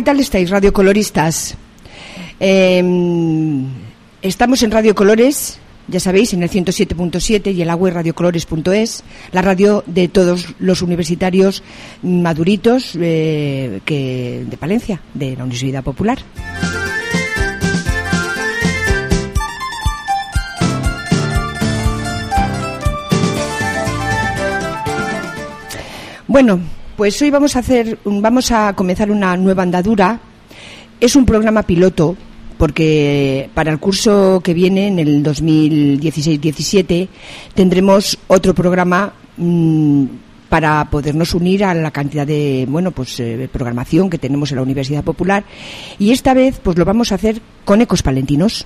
tal estáis, radiocoloristas? Estamos en Radio Colores, ya sabéis, en el 107.7 y en la web radiocolores.es, la radio de todos los universitarios maduritos de Palencia, de la Universidad Popular. Bueno, pues hoy vamos a comenzar una nueva andadura. Es un programa piloto, porque para el curso que viene, en el 2016-17, tendremos otro programa para podernos unir a la cantidad de programación que tenemos en la Universidad Popular, y esta vez pues lo vamos a hacer con ecos palentinos.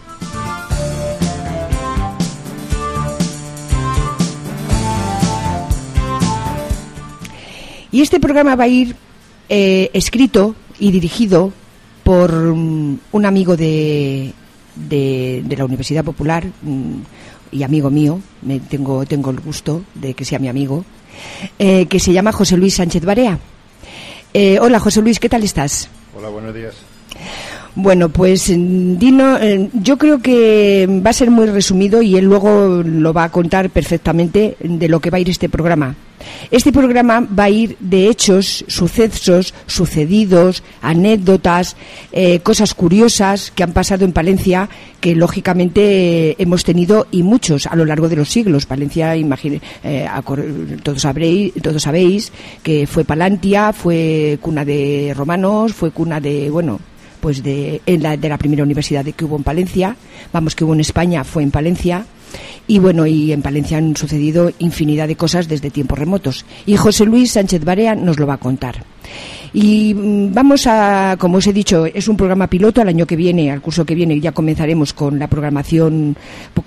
Y este programa va a ir escrito y dirigido por un amigo de la Universidad Popular y amigo mío, tengo el gusto de que sea mi amigo, que se llama José Luis Sánchez Barea. Hola, José Luis, ¿qué tal estás? Hola, buenos días. Bueno, pues Dino, yo creo que va a ser muy resumido y él luego lo va a contar perfectamente de lo que va a ir este programa. Este programa va a ir de hechos, sucesos, sucedidos, anécdotas, cosas curiosas que han pasado en Palencia, que lógicamente hemos tenido, y muchos, a lo largo de los siglos. Palencia, todos sabéis que fue Palantia, fue cuna de romanos, fue cuna de, de la primera universidad que hubo en Palencia, que hubo en España, fue en Palencia. Y en Palencia han sucedido infinidad de cosas desde tiempos remotos. Y José Luis Sánchez Barea nos lo va a contar. Y como os he dicho, es un programa piloto. Al curso que viene, ya comenzaremos con la programación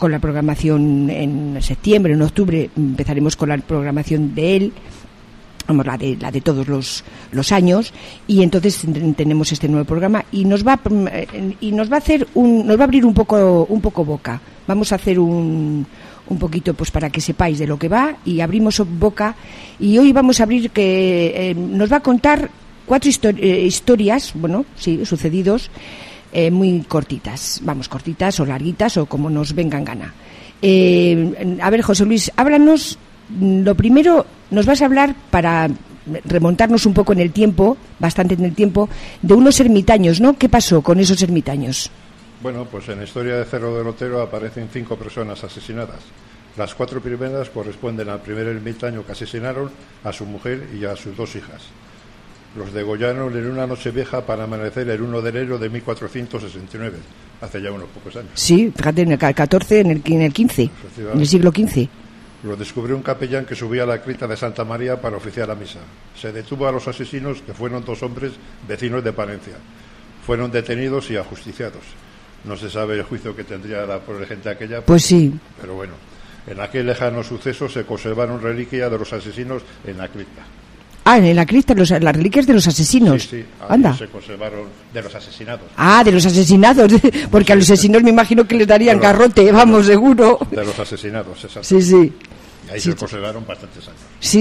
en septiembre, en octubre, empezaremos con la programación de él. La de todos los años, y entonces tenemos este nuevo programa y nos va a abrir un poco boca. Vamos a hacer un poquito, pues, para que sepáis de lo que va, y abrimos boca. Y hoy vamos a abrir que nos va a contar 4 historias, sucedidos, muy cortitas, cortitas o larguitas, o como nos venga en gana. A ver, José Luis, háblanos. Lo primero, nos vas a hablar, para remontarnos un poco en el tiempo, bastante en el tiempo, de unos ermitaños, ¿no? ¿Qué pasó con esos ermitaños? Bueno, pues en la historia de Cerro del Otero aparecen 5 personas asesinadas. Las 4 primeras corresponden al primer ermitaño que asesinaron, a su mujer y a sus 2 hijas. Los degollaron en una noche vieja para amanecer el 1 de enero de 1469, hace ya unos pocos años. Sí, fíjate, en el 14, en el 15, en el siglo XV. Lo descubrió un capellán que subía a la cripta de Santa María para oficiar la misa. Se detuvo a los asesinos, que fueron 2 hombres vecinos de Palencia. Fueron detenidos y ajusticiados. No se sabe el juicio que tendría la pobre gente aquella. Pues sí. Pero bueno, en aquel lejano suceso se conservaron reliquias de los asesinos en la cripta. Ah, en la cripta, las reliquias de los asesinos. Sí, anda. Se conservaron de los asesinados. Ah, de los asesinados, porque a los asesinos me imagino que les darían garrote, seguro. De los asesinados, exacto. Sí, sí. Y ahí se conservaron bastantes años. Sí.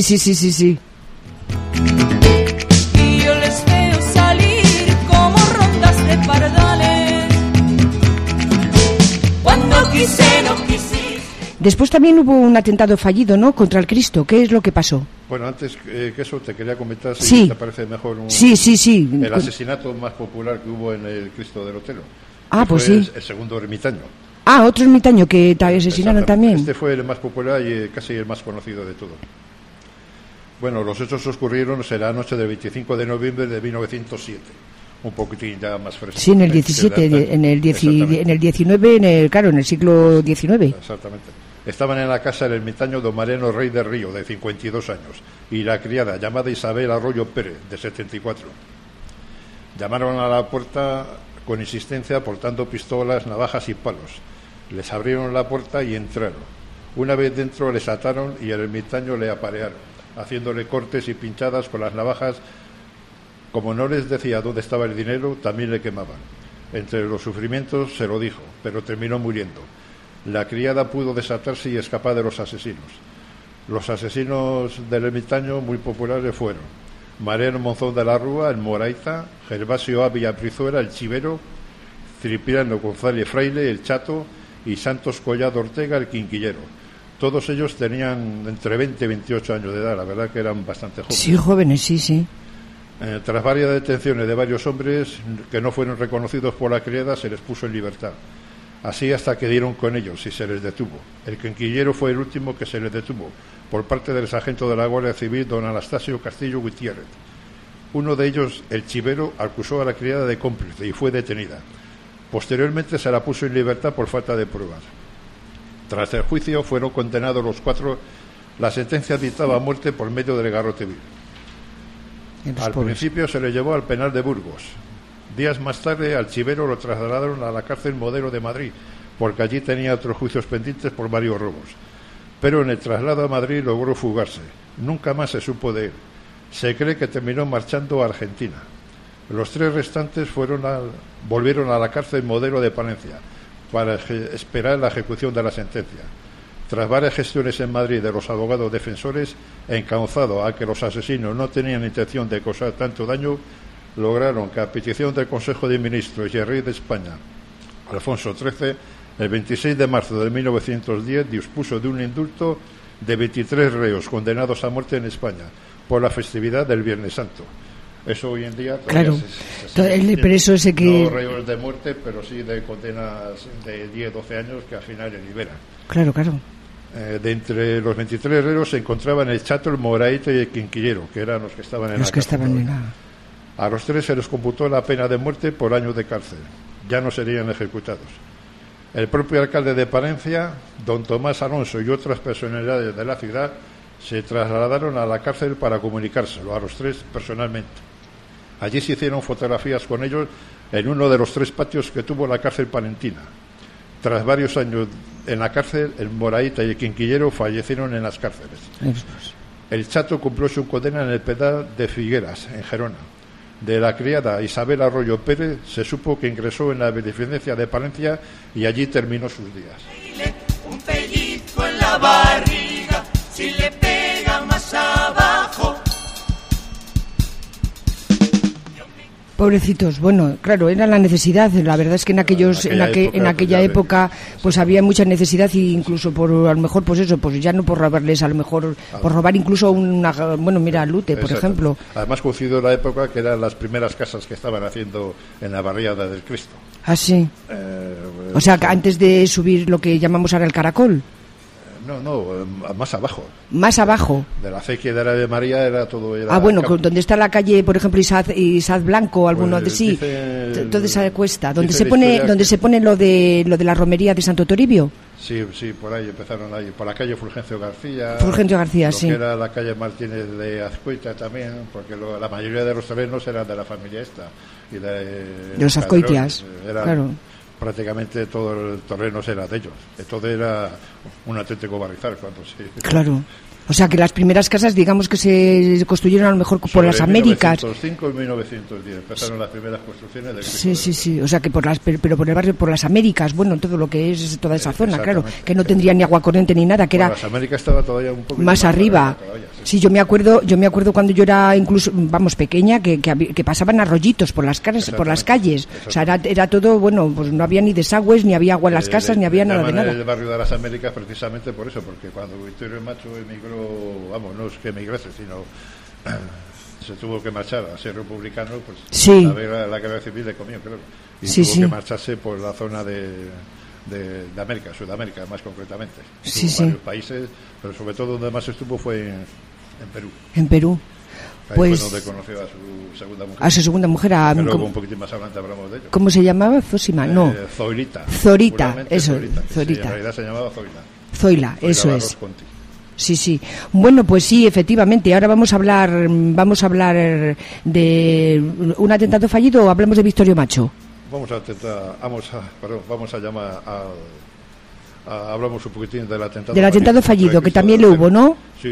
Y yo les veo salir como rondas de pardales. Cuando quise, no quise. Después también hubo un atentado fallido, ¿no?, contra el Cristo. ¿Qué es lo que pasó? Bueno, antes que eso te quería comentar si te parece mejor sí. El asesinato más popular que hubo en el Cristo del Otero. Pues sí. El segundo ermitaño. Otro ermitaño que asesinaron también. Este fue el más popular y casi el más conocido de todos. Bueno, los hechos ocurrieron en la noche del 25 de noviembre de 1907. Un poquitín ya más fresco. Sí, en el 17, en el 19, en el siglo XIX. Exactamente. Estaban en la casa del ermitaño don Mariano Rey del Río, de 52 años, y la criada, llamada Isabel Arroyo Pérez, de 74. Llamaron a la puerta con insistencia, portando pistolas, navajas y palos. Les abrieron la puerta y entraron. Una vez dentro les ataron y al ermitaño le aparearon, haciéndole cortes y pinchadas con las navajas. Como no les decía dónde estaba el dinero, también le quemaban. Entre los sufrimientos se lo dijo, pero terminó muriendo. La criada pudo desatarse y escapar de los asesinos. Los asesinos del ermitaño, muy populares, fueron Mariano Monzón de la Rúa, el Moraita, Gervasio Ávila Brizuela, el Chivero, Cipriano González Fraile, el Chato, y Santos Collado Ortega, el Quinquillero. Todos ellos tenían entre 20 y 28 años de edad, la verdad que eran bastante jóvenes. Sí, jóvenes, sí. Tras varias detenciones de varios hombres que no fueron reconocidos por la criada, se les puso en libertad. Así hasta que dieron con ellos y se les detuvo. El Quinquillero fue el último que se les detuvo, por parte del sargento de la Guardia Civil, don Anastasio Castillo Gutiérrez. Uno de ellos, el Chivero, acusó a la criada de cómplice y fue detenida. Posteriormente se la puso en libertad por falta de pruebas. Tras el juicio fueron condenados los 4. La sentencia dictaba muerte por medio del garrote vil. Al principio se le llevó al penal de Burgos. Días más tarde al Chivero lo trasladaron a la cárcel Modelo de Madrid, porque allí tenía otros juicios pendientes por varios robos. Pero en el traslado a Madrid logró fugarse. Nunca más se supo de él. Se cree que terminó marchando a Argentina. Los 3 restantes volvieron a la cárcel Modelo de Palencia para esperar la ejecución de la sentencia. Tras varias gestiones en Madrid de los abogados defensores, encauzado a que los asesinos no tenían intención de causar tanto daño, lograron que, a petición del Consejo de Ministros y el Rey de España, Alfonso XIII, el 26 de marzo de 1910 dispuso de un indulto de 23 reos condenados a muerte en España por la festividad del Viernes Santo. Eso hoy en día claro, pero eso sé que no reos de muerte, pero sí de condenas de 10-12 años que al final le liberan. Claro. De entre los 23 reos se encontraban el Chato, el Moraita y el Quinquillero, que eran los que estaban en la cárcel. A los 3 se les computó la pena de muerte por años de cárcel. Ya no serían ejecutados. El propio alcalde de Palencia, don Tomás Alonso, y otras personalidades de la ciudad se trasladaron a la cárcel para comunicárselo a los 3 personalmente. Allí se hicieron fotografías con ellos en uno de los 3 patios que tuvo la cárcel palentina. Tras varios años en la cárcel, el Moraita y el Quinquillero fallecieron en las cárceles. El Chato cumplió su condena en el penal de Figueras, en Gerona. De la criada Isabel Arroyo Pérez se supo que ingresó en la beneficencia de Palencia y allí terminó sus días. Un pellizco en la barriga, si le pega más abajo. Pobrecitos, bueno, claro, era la necesidad. La verdad es que en aquella época pues había mucha necesidad, y incluso por a lo mejor pues eso, pues ya no por robarles, a lo mejor por robar incluso lute, por ejemplo. Además coincidió la época que eran las primeras casas que estaban haciendo en la barriada del Cristo. Ah, sí. O sea, que antes de subir lo que llamamos ahora el Caracol. Más abajo. Más abajo. De la acequia de la de María era todo. Donde está la calle, por ejemplo, Isaz Blanco o alguno de sí. Toda esa cuesta, donde se pone lo de la romería de Santo Toribio. Sí, por ahí empezaron ahí, por la calle Fulgencio García, sí. Que era la calle Martínez de Azcoita también, porque la mayoría de los terrenos eran de la familia esta y de los Azcoitias, claro. Prácticamente todo el terreno era de ellos. Entonces era un auténtico barrizal cuando se... Claro. O sea, que las primeras casas, digamos que se construyeron a lo mejor por las Américas. En 1905 y 1910 empezaron las primeras construcciones del Cristo. Sí. O sea, que pero por el barrio, por las Américas, bueno, todo lo que es toda esa zona, claro, que no tendría ni agua corriente ni nada, que era... Las Américas estaba todavía un poco más arriba. Sí, yo me acuerdo cuando yo era incluso, pequeña, que pasaban arroyitos por las calles. O sea, era todo, bueno, pues no había ni desagües, ni había agua en las casas, ni había nada de nada. El barrio de las Américas precisamente por eso, porque cuando Victorio Macho emigró, no es que emigrase, sino se tuvo que marchar a ser republicano, pues sí. la guerra civil le comió, creo, y tuvo que marcharse por la zona de América, Sudamérica más concretamente. Estuvo en varios países, pero sobre todo donde más estuvo fue en Perú. En Perú. Ahí pues fue donde conoció a su segunda mujer. A su segunda mujer. Luego un poquitín más adelante hablamos de ello. ¿Cómo se llamaba? Zosima, no. Zorita, eso. Zorita. En realidad se llamaba Zoila, eso es. Conti. Sí. Bueno, pues sí, efectivamente. Ahora vamos a hablar de un atentado fallido, o hablamos de Victorio Macho. Vamos a llamar hablamos un poquitín del atentado. Del atentado fallido, que también lo hubo, ¿no? Sí.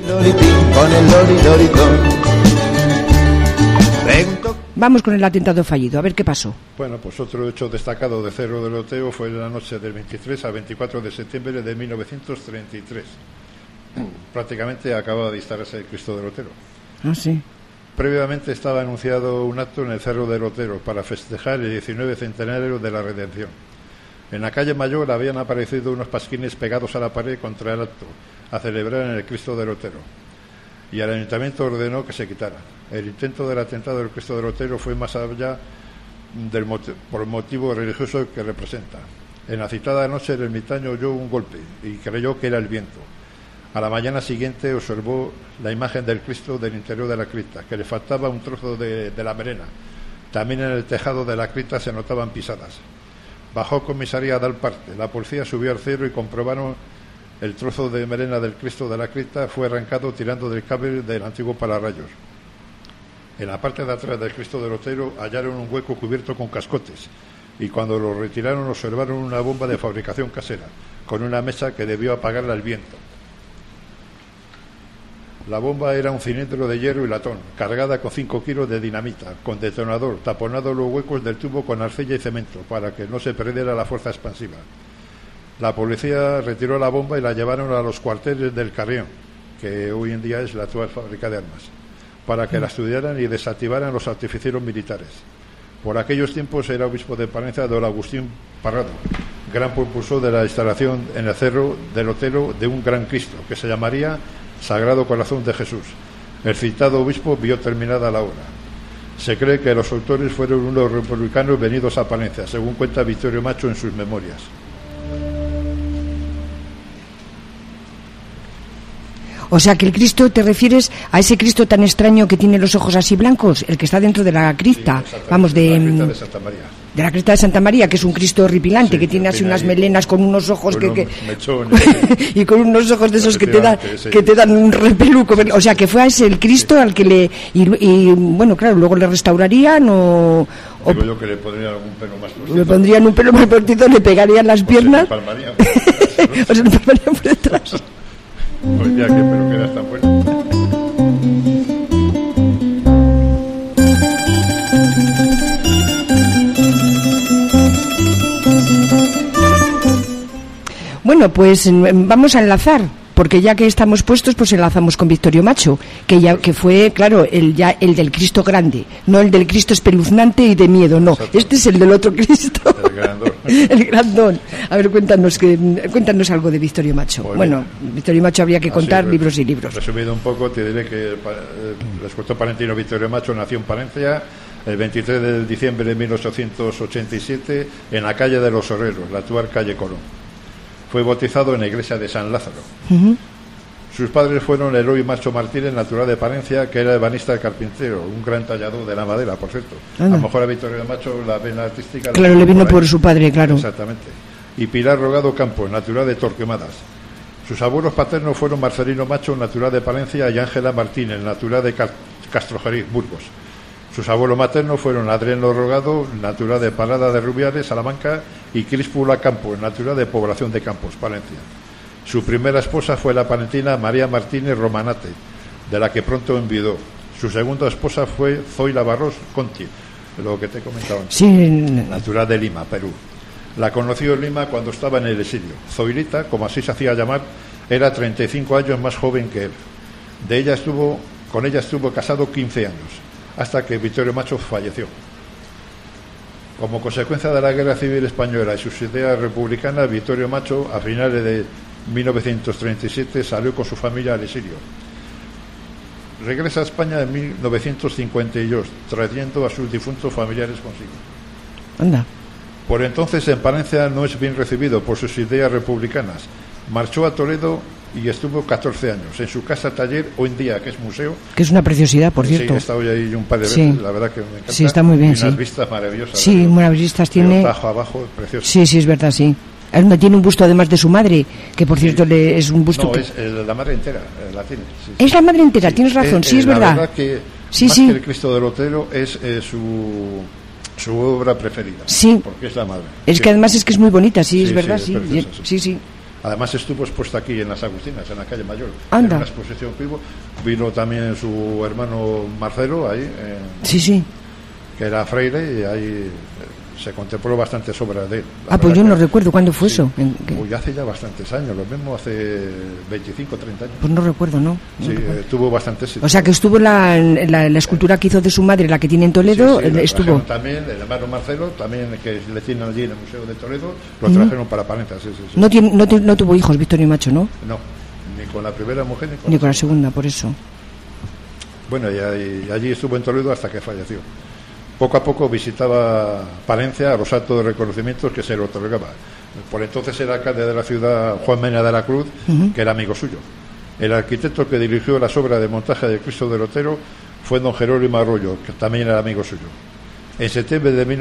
Vamos con el atentado fallido, a ver qué pasó. Bueno, pues otro hecho destacado de Cerro del Oteo fue la noche del 23 al 24 de septiembre de 1933. Prácticamente acababa de instalarse el Cristo del Otero. Ah, sí. Previamente estaba anunciado un acto en el Cerro del Otero para festejar el 19 centenario de la Redención. En la calle Mayor habían aparecido unos pasquines pegados a la pared contra el acto, a celebrar en el Cristo del Otero, y el Ayuntamiento ordenó que se quitara. El intento del atentado del Cristo del Otero fue más allá por el motivo religioso que representa. En la citada noche el ermitaño oyó un golpe y creyó que era el viento. A la mañana siguiente observó la imagen del Cristo del interior de la cripta, que le faltaba un trozo de la melena. También en el tejado de la cripta se notaban pisadas. Bajó comisaría a dar parte. La policía subió al cerro y comprobaron el trozo de melena del Cristo de la cripta fue arrancado tirando del cable del antiguo pararrayos. En la parte de atrás del Cristo del Otero hallaron un hueco cubierto con cascotes y cuando lo retiraron observaron una bomba de fabricación casera con una mecha que debió apagarla el viento. La bomba era un cilindro de hierro y latón, cargada con 5 kilos de dinamita, con detonador, taponado los huecos del tubo con arcilla y cemento, para que no se perdiera la fuerza expansiva. La policía retiró la bomba y la llevaron a los cuarteles del Carrión, que hoy en día es la actual fábrica de armas, para que la estudiaran y desactivaran los artificieros militares. Por aquellos tiempos era obispo de Palencia don Agustín Parrado, gran propulsor de la instalación en el Cerro del Otero de un gran Cristo, que se llamaría Sagrado Corazón de Jesús. El citado obispo vio terminada la obra. Se cree que los autores fueron unos republicanos venidos a Palencia, según cuenta Vittorio Macho en sus memorias. O sea, que el Cristo, ¿te refieres a ese Cristo tan extraño que tiene los ojos así blancos? El que está dentro de la cripta, sí, vamos, de la cripta de Santa María. De la cripta de Santa María, que es un Cristo horripilante, sí, que tiene así unas melenas con unos ojos con y con unos ojos de esos que te dan un repeluco. O sea, que fue ese el Cristo al que le... Y bueno, claro, luego le restaurarían o digo yo que le pondrían algún pelo más cortito. Le pondrían un pelo más cortito, le pegarían las piernas. O se le palmarían por detrás. Hoy día que peluqueras tan buenas. Bueno, pues vamos a enlazar, porque ya que estamos puestos, pues enlazamos con Vittorio Macho, que fue, claro, el del Cristo grande, no el del Cristo espeluznante y de miedo, no. Exacto. Este es el del otro Cristo. El grandón. El grandón. A ver, cuéntanos algo de Vittorio Macho. Pues bueno, Vittorio Macho habría que contar libros y libros. Resumido un poco, te diré que el escultor palentino Vittorio Macho nació en Palencia el 23 de diciembre de 1887 en la calle de los Herreros, la actual calle Colón. Fue bautizado en la iglesia de San Lázaro. Uh-huh. Sus padres fueron Eloy Macho Martínez, natural de Palencia, que era ebanista carpintero, un gran tallador de la madera, por cierto. A lo mejor a Vittorio Macho la vena artística... Claro, le vino por su padre, claro. Exactamente. Y Pilar Rogado Campos, natural de Torquemadas. Sus abuelos paternos fueron Marcelino Macho, natural de Palencia, y Ángela Martínez, natural de Castrojeriz, Burgos. Sus abuelos maternos fueron Adriano Rogado, natural de Parada de Rubiales, Salamanca, y Críspula Campos, natural de Población de Campos, Palencia. Su primera esposa fue la palentina María Martínez Romanate, de la que pronto enviudó. Su segunda esposa fue Zoila Barros Conti, lo que te he comentado antes, sí. Natural de Lima, Perú. La conoció en Lima cuando estaba en el exilio. Zoilita, como así se hacía llamar, era 35 años más joven que él. Con ella estuvo casado 15 años, hasta que Vittorio Macho falleció. Como consecuencia de la Guerra Civil Española y sus ideas republicanas, Vittorio Macho, a finales de 1937, salió con su familia al exilio. Regresa a España en 1952, trayendo a sus difuntos familiares consigo. Anda. Por entonces en Palencia no es bien recibido por sus ideas republicanas. Marchó a Toledo y estuvo 14 años en su casa taller, hoy en día que es museo, que es una preciosidad, por cierto. Sí, he estado ahí un par de veces, la verdad que me encanta. Sí, está muy bien, y unas vistas maravillosas. Sí, buenas vistas tiene. Bajo abajo, precioso. Sí, es verdad, sí. Tiene un busto además de su madre, que por cierto es un busto. No, es la madre entera, la tiene. Sí, es la madre entera, sí. Tienes razón, sí, es verdad. La verdad que más que el Cristo del Otero es su obra preferida. Sí. Porque es la madre. Es que además es verdad, sí, es verdad, sí. Sí. Además estuvo expuesta aquí en las Agustinas, en la calle Mayor. Anda. En una exposición que vino también su hermano Marcelo ahí. Sí. Que era fraile y ahí se contempló bastantes obras de él. Pues yo no recuerdo cuándo fue eso. Uy, hace ya bastantes años, lo mismo hace 25 o 30 años. Pues no recuerdo, ¿no? Sí, tuvo bastantes. O sea, que estuvo la escultura que hizo de su madre, la que tiene en Toledo, sí, estuvo. También el hermano Marcelo, también que le tienen allí en el Museo de Toledo, lo trajeron para Palencia. Sí. No tuvo hijos Victorio Macho, ¿no? No, ni con la primera mujer ni con la segunda, por eso. Bueno, y allí estuvo en Toledo hasta que falleció. Poco a poco visitaba Palencia a los actos de reconocimientos que se le otorgaba. Por entonces era alcalde de la ciudad Juan Mena de la Cruz, que era amigo suyo. El arquitecto que dirigió las obras de montaje del Cristo del Otero fue don Jerónimo Arroyo, que también era amigo suyo. En septiembre de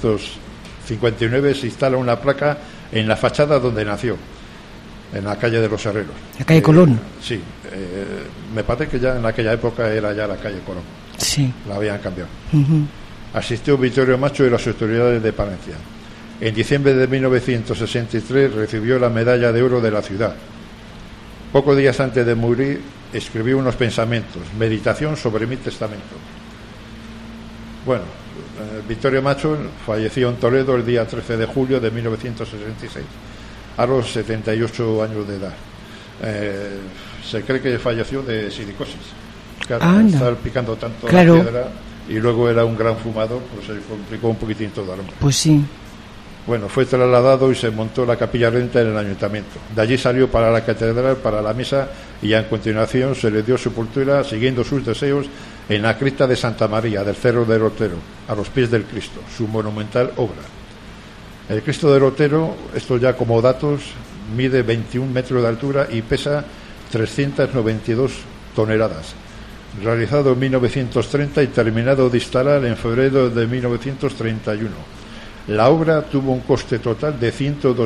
1959 se instala una placa en la fachada donde nació, en la calle de los Herreros. La calle Colón. Sí, me parece que ya en aquella época era ya la calle Colón. Sí. La habían cambiado. Asistió Vittorio Macho y las autoridades de Palencia. En diciembre de 1963 recibió la medalla de oro de la ciudad. Pocos días antes de morir escribió unos pensamientos, meditación sobre mi testamento. Bueno, Vittorio Macho falleció en Toledo el día 13 de julio de 1966, a los 78 años de edad. Se cree que falleció de silicosis. Claro, estar picando tanto la piedra, y luego era un gran fumador, pues se complicó un poquitín todo al hombre. Pues sí. Bueno, fue trasladado y se montó la capilla renta en el ayuntamiento. De allí salió para la catedral, para la misa, y a continuación se le dio sepultura, siguiendo sus deseos, en la cripta de Santa María del Cerro del Otero, a los pies del Cristo, su monumental obra. El Cristo del Otero, esto ya como datos, mide 21 metros de altura y pesa 392 toneladas. Realizado en 1930 y terminado de instalar en febrero de 1931. La obra tuvo un coste total de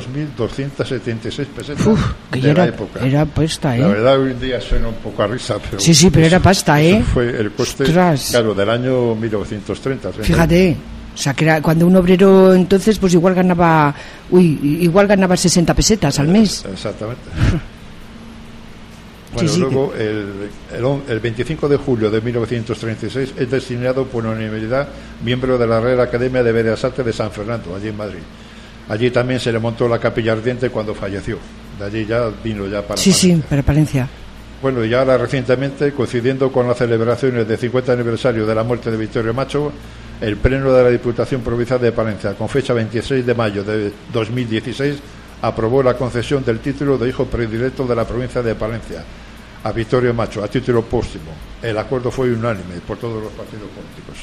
102.276 pesetas de la época. Era pasta, La verdad, hoy en día suena un poco a risa, pero... Sí, pero era pasta, Eso fue el coste, claro, del año 1930. Fíjate, o sea, que era cuando un obrero entonces, pues igual ganaba 60 pesetas al mes. Exactamente. Bueno, sí, luego el 25 de julio de 1936 es designado por unanimidad miembro de la Real Academia de Bellas Artes de San Fernando, allí en Madrid. Allí también se le montó la capilla ardiente cuando falleció. De allí ya vino ya para Palencia. Sí, para Palencia. Bueno, y ahora recientemente, coincidiendo con las celebraciones del 50 aniversario de la muerte de Vittorio Macho, el Pleno de la Diputación Provincial de Palencia, con fecha 26 de mayo de 2016, aprobó la concesión del título de hijo predilecto de la provincia de Palencia a Vittorio Macho, a título póstumo. El acuerdo fue unánime por todos los partidos políticos.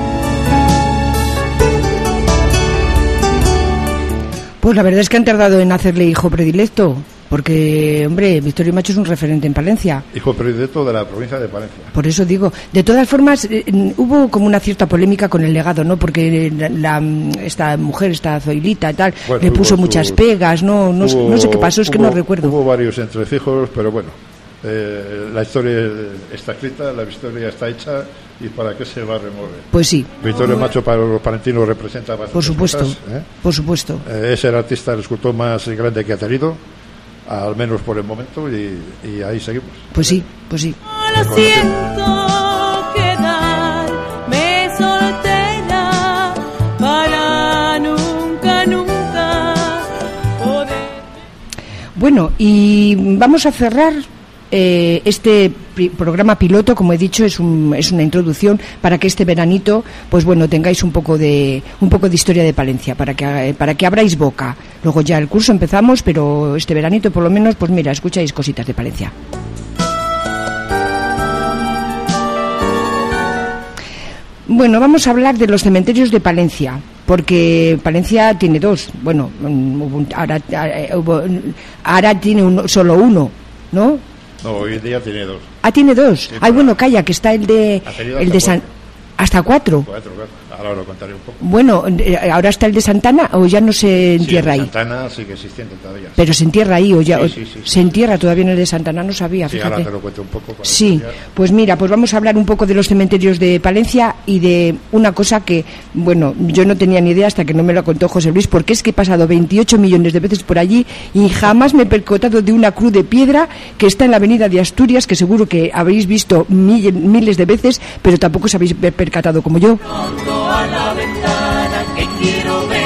Pues la verdad es que han tardado en hacerle hijo predilecto, porque, hombre, Vittorio Macho es un referente en Palencia. Hijo predilecto de la provincia de Palencia. Por eso digo, de todas formas, hubo como una cierta polémica con el legado, ¿no? Porque esta mujer, esta Zoilita y tal, le puso muchas pegas, no sé qué pasó, es que no recuerdo. Hubo varios entrecijos, pero bueno, la historia está escrita, la historia está hecha, y para qué se va a remover. Pues sí. Vittorio Macho para los palentinos representa bastante. Por supuesto, cosas, por supuesto. Es el artista, el escultor más grande que ha tenido, al menos por el momento, y ahí seguimos. Pues sí, pues sí. Lo siento quedarme soltera para nunca poder. Bueno, y vamos a cerrar este programa piloto, como he dicho, es una introducción para que este veranito, pues bueno, tengáis un poco de historia de Palencia, para que abráis boca. Luego ya el curso empezamos, pero este veranito por lo menos, pues mira, escucháis cositas de Palencia. Bueno, vamos a hablar de los cementerios de Palencia, porque Palencia tiene dos. Bueno, ahora tiene solo uno, ¿no? No, hoy en día tiene dos. ¿Tiene dos? Sí, bueno, calla, que está el de San... ¿Hasta cuatro? Ahora lo contaré un poco. Bueno, ¿ahora está el de Santana o ya no se entierra ahí? Santana sigue existiendo todavía. Pero se entierra ahí o ya... Sí. Se entierra todavía en el de Santana, no sabía, sí, fíjate. Ahora te lo cuento un poco. Sí, pues mira, pues vamos a hablar un poco de los cementerios de Palencia y de una cosa que, bueno, yo no tenía ni idea hasta que no me lo contó José Luis, porque es que he pasado 28 millones de veces por allí y jamás me he percatado de una cruz de piedra que está en la avenida de Asturias, que seguro que habéis visto miles de veces, pero tampoco os habéis percatado como yo. A la ventana que quiero ver.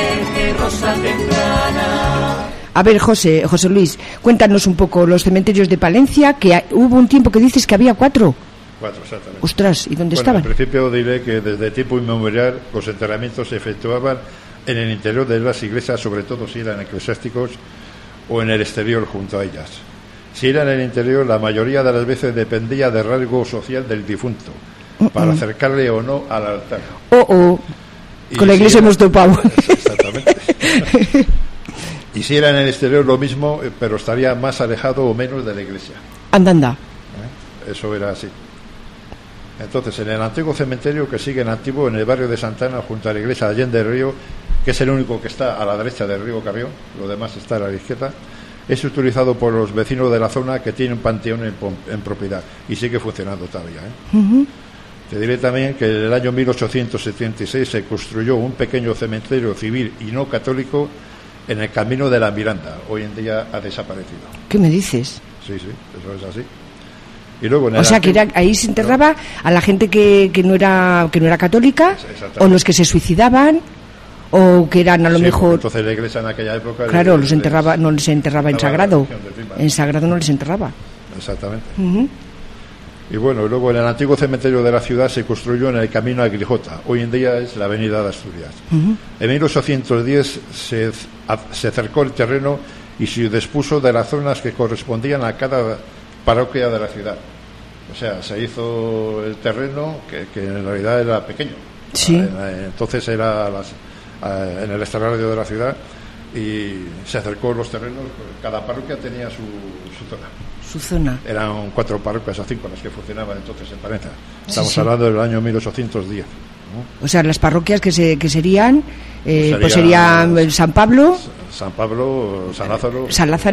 A ver, José Luis, cuéntanos un poco los cementerios de Palencia, que hubo un tiempo que dices que había 4. 4, exactamente. Ostras, ¿y dónde estaban? En principio diré que desde tiempo inmemorial los enterramientos se efectuaban en el interior de las iglesias, sobre todo si eran eclesiásticos, o en el exterior junto a ellas. Si era en el interior, la mayoría de las veces dependía del rasgo social del difunto, para acercarle o no al altar. Con la iglesia hemos topado. Exactamente. Y si era en el exterior lo mismo, pero estaría más alejado o menos de la iglesia. Anda. Eso era así. Entonces, en el antiguo cementerio, que sigue en activo en el barrio de Santana, junto a la iglesia de Allende del Río, que es el único que está a la derecha del río Carrión, lo demás está a la izquierda, es utilizado por los vecinos de la zona que tienen panteón en propiedad y sigue funcionando todavía. Te diré también que en el año 1876 se construyó un pequeño cementerio civil y no católico en el Camino de la Miranda. Hoy en día ha desaparecido. ¿Qué me dices? Sí, eso es así. Y luego o sea, que ahí se enterraba a la gente que no era católica, o los que se suicidaban, o que eran a lo mejor... Entonces la iglesia en aquella época... Claro, no les enterraba en sagrado. En sagrado no les enterraba. Exactamente. Y bueno, luego en el antiguo cementerio de la ciudad se construyó en el camino a Grijota. Hoy en día es la avenida de Asturias. En 1810 se cercó el terreno y se dispuso de las zonas que correspondían a cada parroquia de la ciudad. O sea, se hizo el terreno que en realidad era pequeño. Sí. Entonces era en el extrarradio de la ciudad y se acercó los terrenos. Cada parroquia tenía su zona. Su zona. Eran 4 parroquias o 5 las que funcionaban entonces en Palencia. Estamos hablando del año 1810. O sea, las parroquias que serían, pues serían San Pablo, San Lázaro,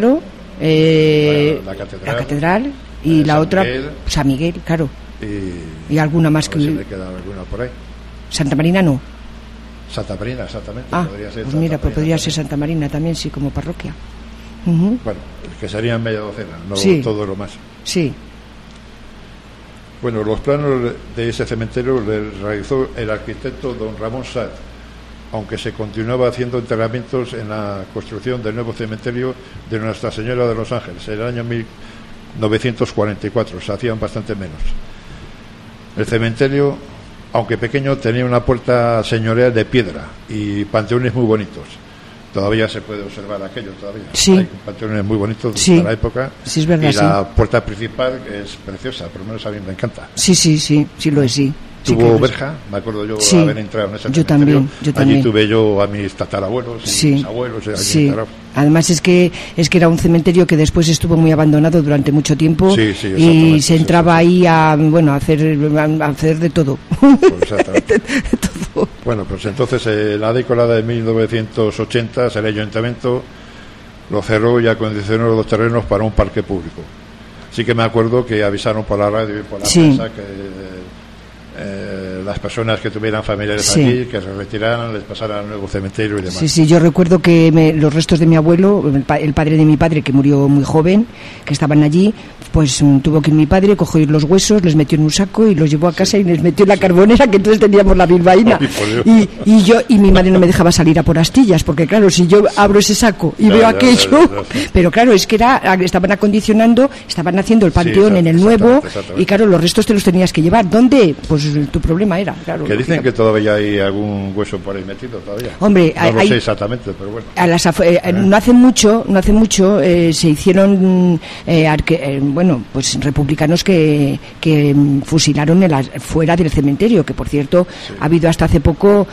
la catedral y la otra Miguel, San Miguel, claro. Y alguna más que me queda alguna por ahí. Santa Marina no. Santa Marina, exactamente. Podría ser pues mira, pues podría ser Santa Marina también, sí, como parroquia. Bueno, que serían media docena, no todo lo más. Sí. Bueno, los planos de ese cementerio los realizó el arquitecto don Ramón Saez, aunque se continuaba haciendo enterramientos en la construcción del nuevo cementerio de Nuestra Señora de los Ángeles. En el año 1944 se hacían bastante menos. El cementerio, aunque pequeño, tenía una puerta señorial de piedra y panteones muy bonitos. Todavía se puede observar aquello todavía. Sí. Hay panteones muy bonitos de la época. Sí, es verdad. Y la puerta principal es preciosa, por lo menos a mí me encanta. Sí lo es, sí. Tuvo verja, me acuerdo yo haber entrado en ese cementerio. Yo también. Allí tuve yo a mis tatarabuelos y mis abuelos. Además es que era un cementerio que después estuvo muy abandonado durante mucho tiempo y se entraba ahí a hacer de todo. Pues exactamente. de todo. Bueno, pues entonces en la década de 1980 el ayuntamiento lo cerró y acondicionó los terrenos para un parque público. Sí que me acuerdo que avisaron por la radio y por la prensa que las personas que tuvieran familiares allí, que se retiraran, les pasaran al nuevo cementerio y demás. Sí, yo recuerdo que los restos de mi abuelo, el padre de mi padre, que murió muy joven, que estaban allí, pues tuvo que ir mi padre, cogió los huesos, les metió en un saco y los llevó a casa y les metió en la carbonera, que entonces teníamos la bilbaína. Y mi madre no me dejaba salir a por astillas, porque claro, si yo abro ese saco y veo aquello, pero claro, es que estaban acondicionando, estaban haciendo el panteón en el nuevo, y claro, los restos te los tenías que llevar. ¿Dónde? Pues tu problema era, claro. Que dicen que todavía hay algún hueso por ahí metido todavía. Hombre, no lo sé exactamente, pero bueno. No hace mucho se hicieron pues republicanos que fusilaron fuera del cementerio, que por cierto ha habido hasta hace poco,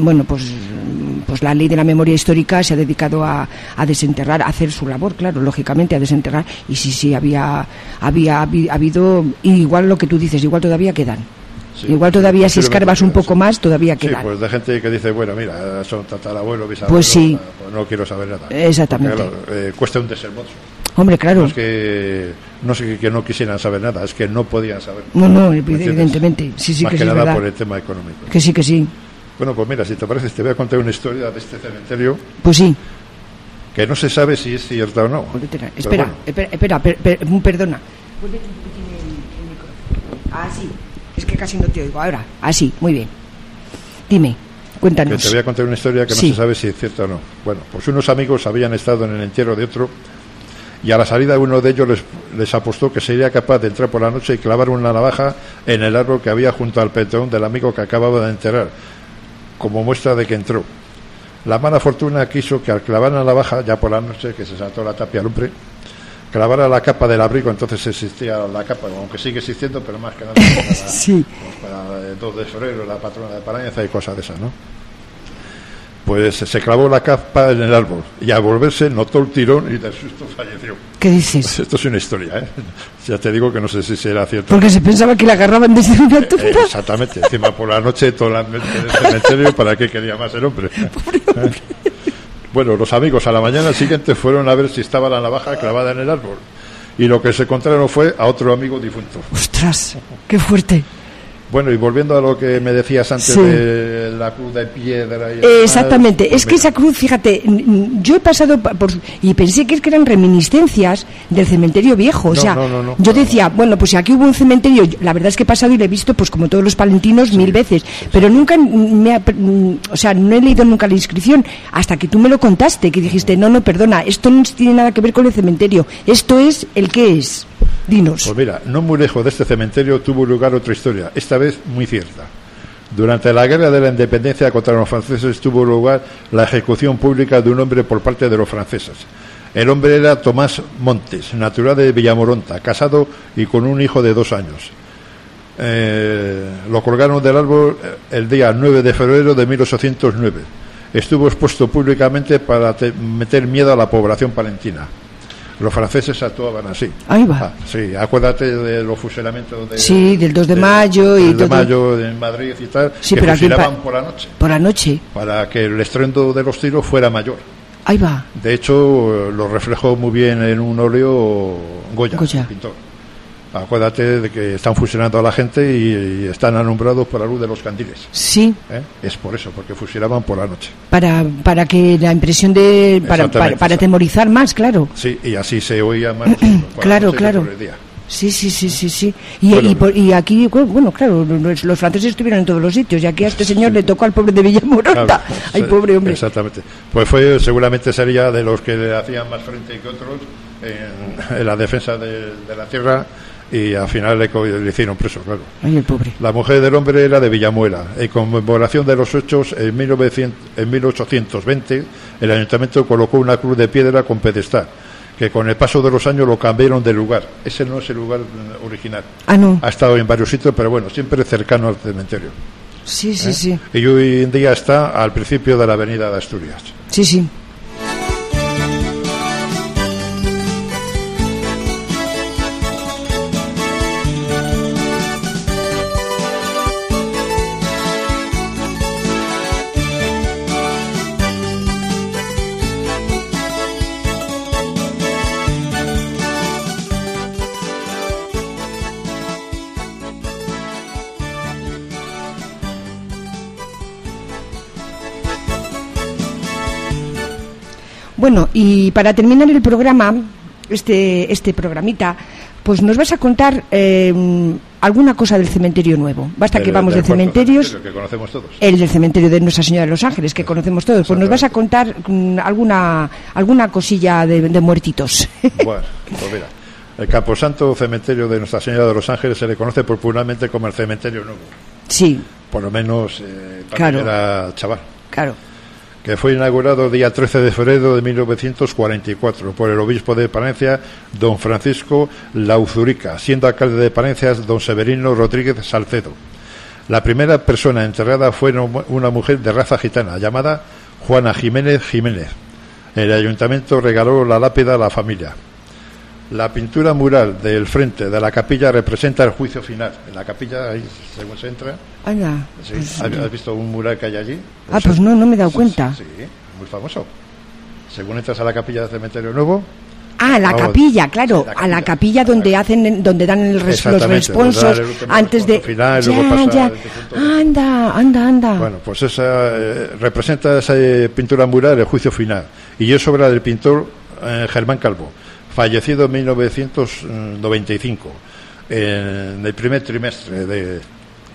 pues la ley de la memoria histórica se ha dedicado a desenterrar, a hacer su labor, claro, lógicamente a desenterrar, y sí había habido, igual lo que tú dices, igual todavía quedan. Igual todavía si escarbas un poco más todavía queda. Sí, pues de gente que dice, bueno, mira, son tatarabuelos, bisabuelos, pues sí, no quiero saber nada. Exactamente. Porque, cuesta un desembolso. Hombre, claro. No es que no quisieran saber nada, es que no podían saber. No, evidentemente. Sí, más que sí, es nada verdad. Por el tema económico. Que sí. Bueno, pues mira, si te parece, te voy a contar una historia de este cementerio. Pues sí. Que no se sabe si es cierta o no. Espera, perdona. Vuelve un poquitín el micrófono. Ah, sí. Es que casi no te oigo ahora. Ah, sí, muy bien. Dime. Cuéntanos. Que te voy a contar una historia que no Sí. se sabe si es cierta o no. Bueno, pues unos amigos habían estado en el entierro de otro y a la salida uno de ellos les apostó que sería capaz de entrar por la noche y clavar una navaja en el árbol que había junto al panteón del amigo que acababa de enterrar, como muestra de que entró. La mala fortuna quiso que al clavar la navaja, ya por la noche, que se saltó la tapia al hombre, clavara la capa del abrigo. Entonces existía la capa, aunque sigue existiendo, pero más que nada para, Sí. pues para el 2 de febrero, la patrona de Parañaza y cosas de esas, ¿no? Pues se clavó la capa en el árbol y al volverse notó el tirón y del susto falleció. ¿Qué dices? Pues esto es una historia, ¿eh? Ya te digo que no sé si será cierto. Porque se pensaba que la agarraban desde una tumba. Exactamente, encima por la noche todo el ambiente del cementerio, ¿para qué quería más el hombre? Bueno, los amigos a la mañana siguiente fueron a ver si estaba la navaja clavada en el árbol y lo que se encontraron fue a otro amigo difunto. Ostras, qué fuerte. Bueno, y volviendo a lo que me decías antes Sí. de la cruz de piedra y Exactamente, pues es que mira, esa cruz, fíjate, yo he pasado por y pensé que eran reminiscencias del cementerio viejo, o No, sea, no, yo decía, bueno, pues si aquí hubo un cementerio, la verdad es que he pasado y lo he visto, pues como todos los palentinos, 1000 veces, pero nunca o sea, no he leído nunca la inscripción, hasta que tú me lo contaste, que dijiste, no, perdona, esto no tiene nada que ver con el cementerio, esto es el que es. Dinos. Pues mira, no muy lejos de este cementerio tuvo lugar otra historia, esta vez muy cierta. Durante la Guerra de la Independencia contra los franceses tuvo lugar la ejecución pública de un hombre por parte de los franceses. El hombre era Tomás Montes, natural de Villamoronta, casado y con un hijo de 2 años. Lo colgaron del árbol el día 9 de febrero de 1809. Estuvo expuesto públicamente para meter miedo a la población palentina. Los franceses actuaban así. Ahí va. Sí, acuérdate de los fusilamientos del 2 de mayo y 2 de todo. mayo en Madrid y tal, Sí, que pero aquí fusilaban por la noche Por la noche. para que el estruendo de los tiros fuera mayor. Ahí va. De hecho, lo reflejó muy bien en un óleo Goya. El pintor. Acuérdate de que están fusilando a la gente y están alumbrados por la luz de los candiles. Sí. Es por eso, porque fusilaban por la noche. Para que la impresión de... Para atemorizar más, claro. Sí, y así se oía más. Claro. Por el día. Sí. Y aquí, bueno, claro, los franceses estuvieron en todos los sitios y aquí a este señor le tocó al pobre de Villamoronta. Claro, Ay, pobre hombre. Exactamente. Pues seguramente sería de los que le hacían más frente que otros en la defensa de la tierra. Y al final le hicieron preso, claro. Ay, el pobre. La mujer del hombre era de Villamuela. En conmemoración de los hechos, en 1820, el ayuntamiento colocó una cruz de piedra con pedestal, que con el paso de los años lo cambiaron de lugar. Ese no es el lugar original. Ah, no. Ha estado en varios sitios, pero bueno, siempre cercano al cementerio. Sí. Y hoy en día está al principio de la avenida de Asturias. Sí. Bueno, y para terminar el programa, este programita, pues nos vas a contar alguna cosa del cementerio nuevo. Basta que vamos de cementerios. Que conocemos todos. El del cementerio de Nuestra Señora de los Ángeles, que conocemos todos. Pues nos vas a contar alguna cosilla de muertitos. Bueno, pues mira, el Camposanto cementerio de Nuestra Señora de los Ángeles se le conoce popularmente como el cementerio nuevo. Sí. Por lo menos claro. Era chaval. Claro. Que fue inaugurado el día 13 de febrero de 1944 por el obispo de Palencia, don Francisco Lauzurica, siendo alcalde de Palencia don Severino Rodríguez Salcedo. La primera persona enterrada fue una mujer de raza gitana llamada Juana Jiménez Jiménez. El ayuntamiento regaló la lápida a la familia. La pintura mural del frente de la capilla representa el juicio final. En la capilla, ahí según se entra. Anda. Sí. Pues, ¿Has visto un mural que hay allí? Pues no me he dado cuenta. Sí, muy famoso. Según entras a la capilla del cementerio nuevo. Capilla, claro, sí, a la capilla donde dan los responsos antes de final, ya. Anda. Bueno, pues esa representa esa pintura mural el juicio final y es obra del pintor Germán Calvo, fallecido en 1995 en el primer trimestre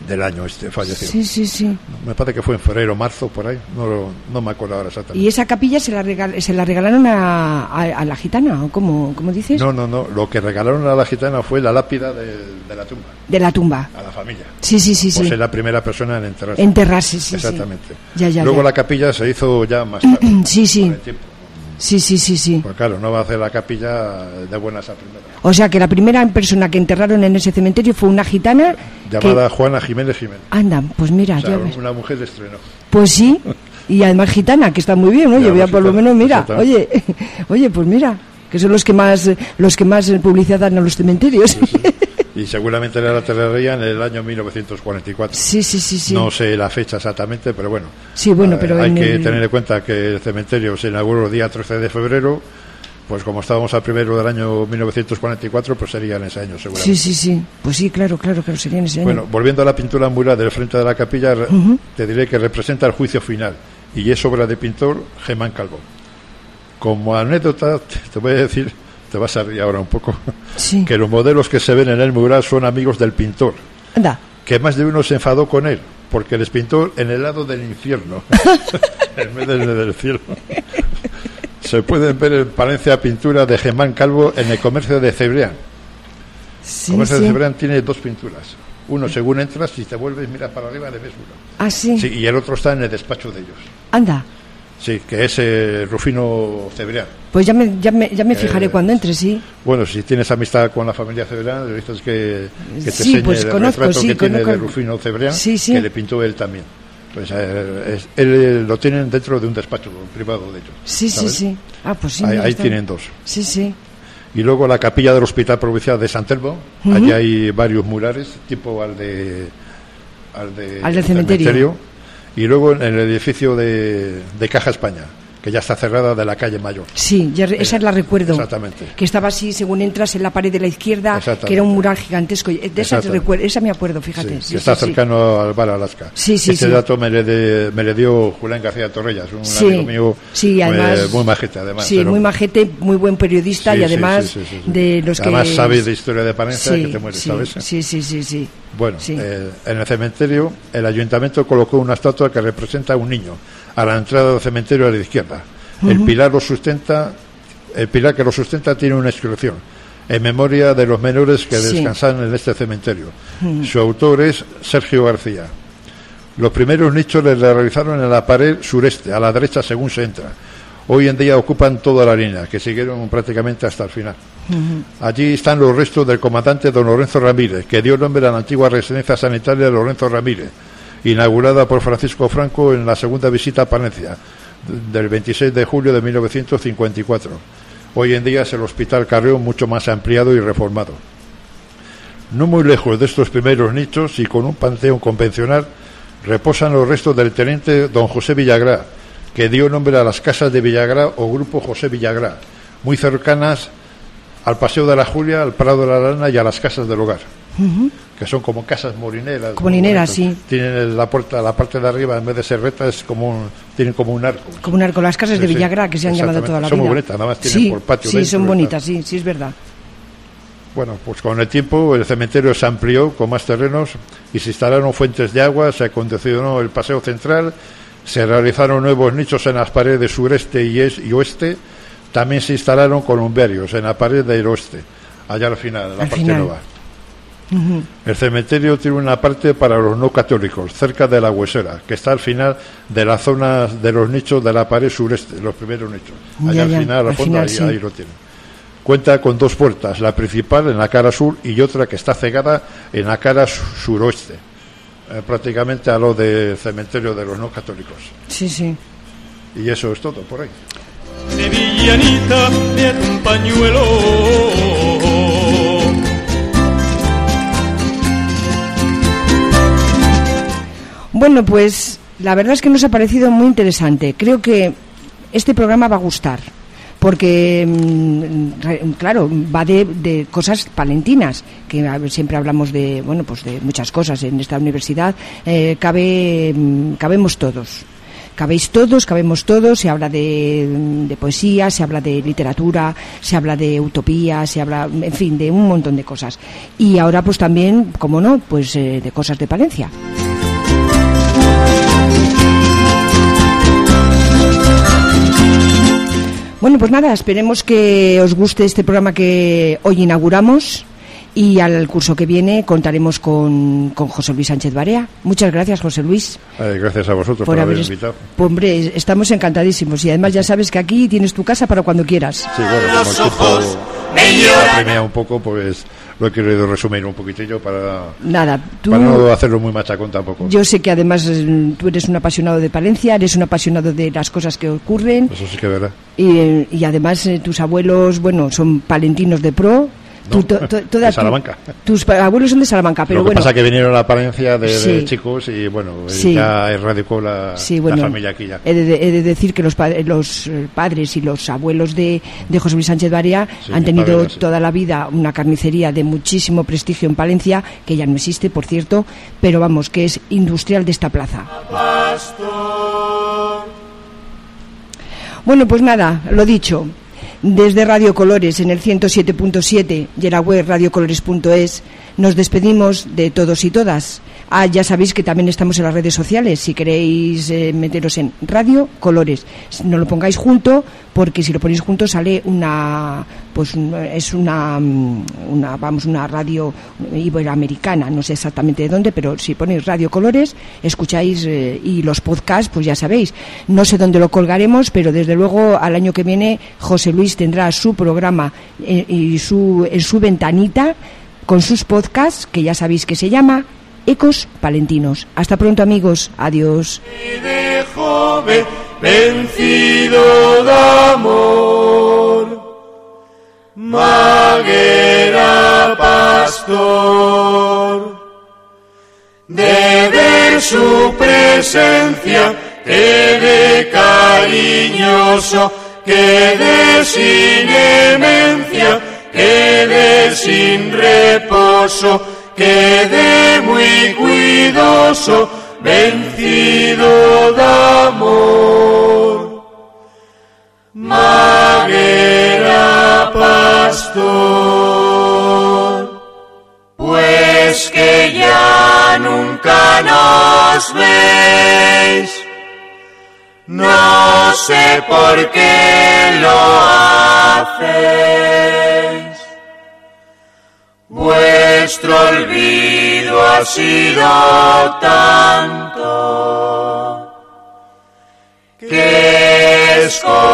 del año falleció. Sí. Me parece que fue en febrero, marzo, por ahí. No me acuerdo ahora exactamente. ¿Y esa capilla se la regalaron a la gitana? ¿O cómo dices? No. Lo que regalaron a la gitana fue la lápida de la tumba. De la tumba. A la familia. Sí. Pues es la primera persona en enterrarse. Enterrarse, sí. Exactamente. Ya. Luego la capilla se hizo ya más tarde. Sí. Con el tiempo. Sí. Pues claro, no va a hacer la capilla de buenas a primera. O sea que la primera persona que enterraron en ese cementerio fue una gitana llamada Juana Jiménez. Anda, pues mira, o sea, ya ves. Una mujer de estreno. Pues sí, y además gitana, que está muy bien, oye, ya por lo menos mira, oye, pues mira, que son los que más publicidad dan a los cementerios. Sí. Y seguramente la enterraría en el año 1944. Sí. No sé la fecha exactamente, pero bueno. Sí, bueno, pero hay que tener en cuenta que el cementerio se inauguró el día 13 de febrero, pues como estábamos al primero del año 1944, pues sería en ese año seguramente. Sí. Pues sí, claro, sería en ese año. Bueno, volviendo a la pintura mural del frente de la capilla, te diré que representa el juicio final y es obra del pintor Germán Calvo. Como anécdota, te voy a decir, te vas a reír ahora un poco, que los modelos que se ven en el mural son amigos del pintor. Anda. Que más de uno se enfadó con él, porque les pintó en el lado del infierno, en vez del cielo. Se pueden ver en Palencia pintura de Germán Calvo en el comercio de Cebrián. El comercio de Cebrián tiene dos pinturas. Uno, según entras, si te vuelves, mira para arriba, le ves uno. Ah, sí. Y el otro está en el despacho de ellos. Anda. Sí, que es Rufino Cebrián. Pues ya me fijaré cuando entre, sí. Bueno, si tienes amistad con la familia Cebrián, le dices que te enseñe pues el conozco, retrato que tiene conozco. de Rufino Cebrián, Sí. que le pintó él también. Pues él lo tienen dentro de un despacho privado de ellos. Sí. Ah, pues sí. Ahí tienen dos. Sí. Y luego la capilla del Hospital Provincial de San Telmo, allí hay varios murales, tipo al del cementerio. Y luego en el edificio de Caja España, que ya está cerrada, de la calle Mayor. Sí, esa la recuerdo. Exactamente. Que estaba así, según entras, en la pared de la izquierda, que era un mural gigantesco. De esa me acuerdo, fíjate. Sí, que está cercano al Bar Alaska. Este dato me le dio Julián García Torrellas, un amigo mío además, muy majete, además. Sí, muy majete, muy buen periodista y además de los además que... sabe de historia de Palencia, que te mueres, ¿sabes? Sí. Bueno, en el cementerio, el ayuntamiento colocó una estatua que representa a un niño a la entrada del cementerio a la izquierda. El pilar que lo sustenta tiene una inscripción en memoria de los menores que descansan en este cementerio. Su autor es Sergio García. Los primeros nichos les realizaron en la pared sureste, a la derecha según se entra. Hoy en día ocupan toda la línea, que siguieron prácticamente hasta el final. Allí están los restos del comandante don Lorenzo Ramírez, que dio nombre a la antigua residencia sanitaria de Lorenzo Ramírez, inaugurada por Francisco Franco en la segunda visita a Palencia, del 26 de julio de 1954. Hoy en día es el Hospital Carrión, mucho más ampliado y reformado. No muy lejos de estos primeros nichos y con un panteón convencional reposan los restos del teniente don José Villagrá, que dio nombre a las casas de Villagrá o Grupo José Villagrá, muy cercanas al Paseo de la Julia, al Prado de la Lana y a las Casas del Hogar, que son como casas molineras. Molineras, sí. Tienen la parte de arriba, en vez de ser recta, tienen como un arco. Como un arco, las casas de Villagrá, que se han llamado toda la vida. Son muy bonitas, nada más tienen por patio. Sí, son bonitas, sí, es verdad. Bueno, pues con el tiempo el cementerio se amplió con más terrenos y se instalaron fuentes de agua, se acondicionó el paseo central, se realizaron nuevos nichos en las paredes sureste y oeste. También se instalaron columbiarios en la pared del oeste, allá al final, en la parte nueva. El cementerio tiene una parte para los no católicos, cerca de la huesera, que está al final de la zona de los nichos de la pared sureste, los primeros nichos. Allá al final, al fondo, ahí lo tienen. Cuenta con dos puertas, la principal en la cara sur y otra que está cegada en la cara suroeste, prácticamente a lo del cementerio de los no católicos. Sí. Y eso es todo por ahí. Sevillanita de un pañuelo. Bueno, pues la verdad es que nos ha parecido muy interesante. Creo que este programa va a gustar, porque, claro, va de cosas palentinas, que siempre hablamos de, bueno, pues de muchas cosas en esta universidad. Cabemos todos. cabemos todos, se habla de poesía, se habla de literatura, se habla de utopía, se habla, en fin, de un montón de cosas. Y ahora pues también, como no, pues de cosas de Palencia. Bueno, pues nada, esperemos que os guste este programa que hoy inauguramos y al curso que viene contaremos con José Luis Sánchez Barea. Muchas gracias, José Luis. Gracias a vosotros por haber invitado. Hombre, estamos encantadísimos y además ya sabes que aquí tienes tu casa para cuando quieras. Sí, bueno, como el tiempo me apremia un poco, pues lo he querido resumir un poquitillo para no hacerlo muy machacón tampoco. Yo sé que además tú eres un apasionado de Palencia, eres un apasionado de las cosas que ocurren. Eso sí que es verdad. Y además tus abuelos, bueno, son palentinos de pro. No, de Salamanca. Tus abuelos son de Salamanca, pero lo que pasa es que vinieron a Palencia de chicos y bueno, ya radicó la familia aquí ya. He de decir que los padres y los abuelos de José Luis Sánchez Barea han tenido toda la vida una carnicería de muchísimo prestigio en Palencia, que ya no existe, por cierto, pero vamos, que es industrial de esta plaza. Bueno, pues nada, lo dicho. Desde Radio Colores en el 107.7 y en la web radiocolores.es nos despedimos de todos y todas. Ya sabéis que también estamos en las redes sociales, si queréis meteros en Radio Colores. No lo pongáis junto, porque si lo ponéis junto sale una radio iberoamericana, no sé exactamente de dónde, pero si ponéis Radio Colores, escucháis y los podcasts, pues ya sabéis. No sé dónde lo colgaremos, pero desde luego al año que viene José Luis tendrá su programa en su ventanita con sus podcasts, que ya sabéis que se llama Ecos Palentinos. Hasta pronto, amigos. Adiós. De joven vencido de amor, maguera pastor, de ver su presencia quede cariñoso, quede sin demencia, quede sin reposo, quede muy cuidoso, vencido de amor. Maguera pastor, pues que ya nunca nos veis, no sé por qué lo hacéis. Vuestro olvido ha sido tanto que es